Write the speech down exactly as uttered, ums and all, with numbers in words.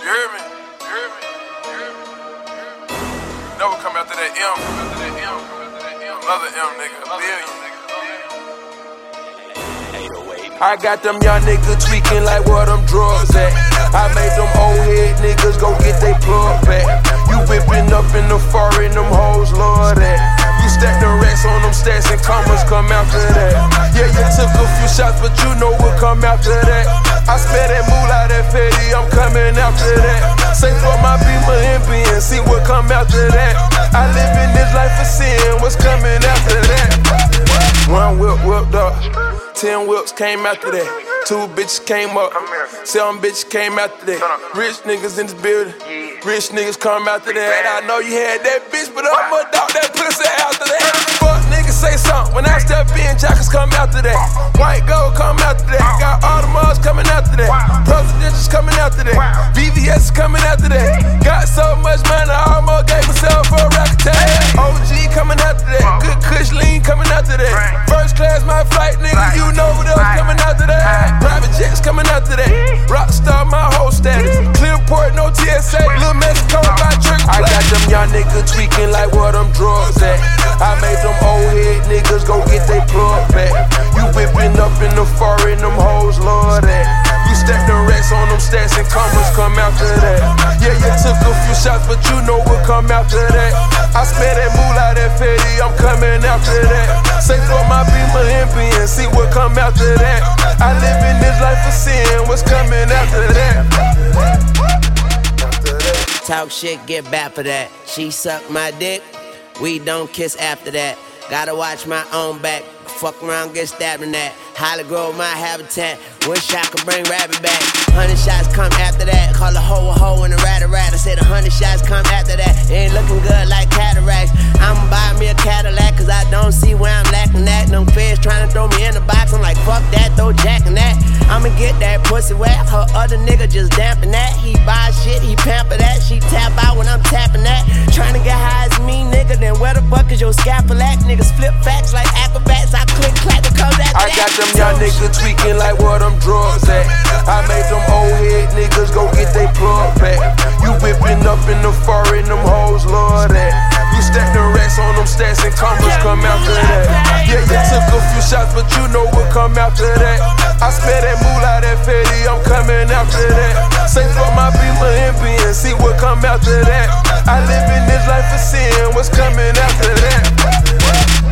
hear me? You hear me? You hear me? Never come after that M. Come after that M. Come after that M. Another M, nigga. A billion. I got them young niggas tweaking like where them drugs at. I made them old head niggas go get they plug back. You whipping up in the foreign, them hoes love that. You stack the racks on them stacks and commas come after that. Yeah, you took a few shots, but you know what come after that. I spare that moolah, that fatty, I'm coming after that. Say for my Beamer and Benz, see what come after that. I live in this life for sin, what's coming after that? One whip whipped up, ten whips came after that. Two bitches came up, seven bitches came after that. Rich niggas in this building, rich niggas come after that. I know you had that bitch, but I'ma dog that pussy after that. Fuck niggas say something, when I step in, jackets come after that. White gold come after that. Got all the mugs coming after that. Presidentials coming after that. V V S coming after that. Got so much money, I almost gave myself a rocket tag. O G coming after that. Good Kush lean coming after that. First class my flight, nigga, you know what else coming after that. Private jets coming after that. Rockstar, my whole status. Clearport, no T S A. Lil Mexico, my trick. I got them young niggas tweaking like where them drugs at. I made them old head niggas go get they plug back. You whipping up in the foreign, them hoes love that. You stack the racks on them stacks and commas come after that. Yeah, you took a few shots, but you know what come after that. I spare that moolah, that fatty, I'm coming after that. Say for my Beamer and Benz, see what come after that. I live in this life for sin, what's coming after that? Talk shit, get back for that. She suck my dick, we don't kiss after that. Gotta watch my own back, fuck around, get stabbed in that. Holly Grove, my habitat, wish I could bring rabbit back. Hundred shots come after that, call a hoe a hoe and a rat a rat. I said a hundred shots come after that, it ain't looking good like cataracts. I'ma buy me a Cadillac, cause I don't see where I'm lacking at. Them feds trying to throw me in the box, I'm like fuck that, throw Jack in that. I'ma get that pussy wet, her other nigga just damping that. He buy shit, he pamper that, she tap out when I'm tapping that. Trying to get high as me, nigga, then where the fuck is your scalpel at? Niggas flip facts like acrobats, I click clack it comes after I that. got them young niggas tweaking like where them drugs at. I made them old head niggas go get they plug back. You whipping up in the foreign, them hoes love that. You stack the racks on them stacks and commas come after that. Yeah, you took a few shots, but you know what come after that. I spare that moolah, that fatty, I'm coming after that. Say for my Beamer and Benz, see what come after that. I live in this life for sin, what's coming after that?